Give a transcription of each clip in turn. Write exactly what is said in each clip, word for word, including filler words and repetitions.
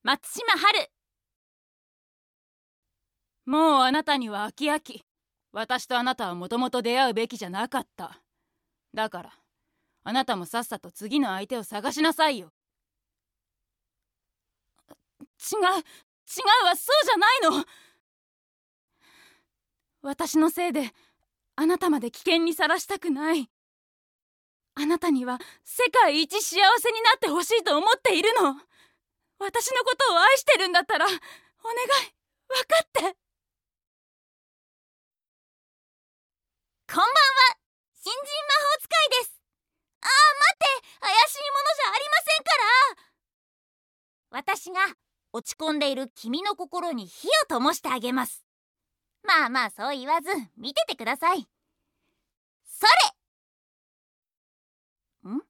松島春。もうあなたには飽き飽き。私とあなたはもともと出会うべきじゃなかった。だからあなたもさっさと次の相手を探しなさいよ。違う違うわ、そうじゃないの。私のせいであなたまで危険にさらしたくない。あなたには世界一幸せになってほしいと思っているの。私のことを愛してるんだったらお願い、分かって。 こんばんは、新人魔法使いです。あー待って、怪しいものじゃありませんから。私が落ち込んでいる君の心に火を灯してあげます。まあまあそう言わず見ててください。それんそれ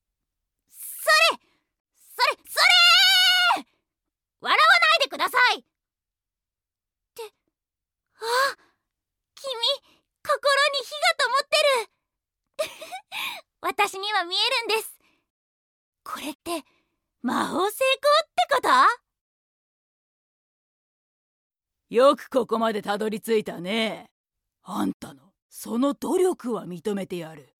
それそれー笑わないでくださいって。あ、君、心に火が灯ってる私には見えるんです。これって魔法成功ってこと？ よくここまでたどり着いたね。あんたのその努力は認めてやる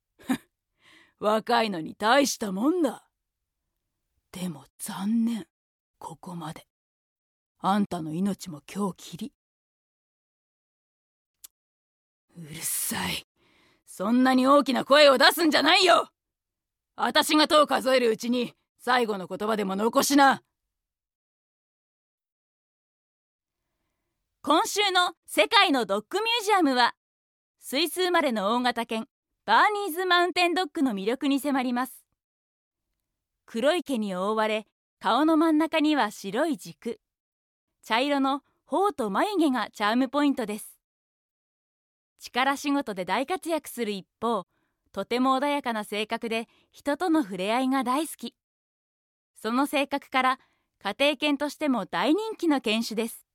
若いのに大したもんだ。でも残念、ここまで。あんたの命も今日きり。うるさい。そんなに大きな声を出すんじゃないよ。私がとを数えるうちに最後の言葉でも残しな。今週の世界のドッグミュージアムは、スイス生まれの大型犬バーニーズマウンテンドッグの魅力に迫ります。黒い毛に覆われ、顔の真ん中には白い軸、茶色の頬と眉毛がチャームポイントです。力仕事で大活躍する一方、とても穏やかな性格で人との触れ合いが大好き。その性格から家庭犬としても大人気の犬種です。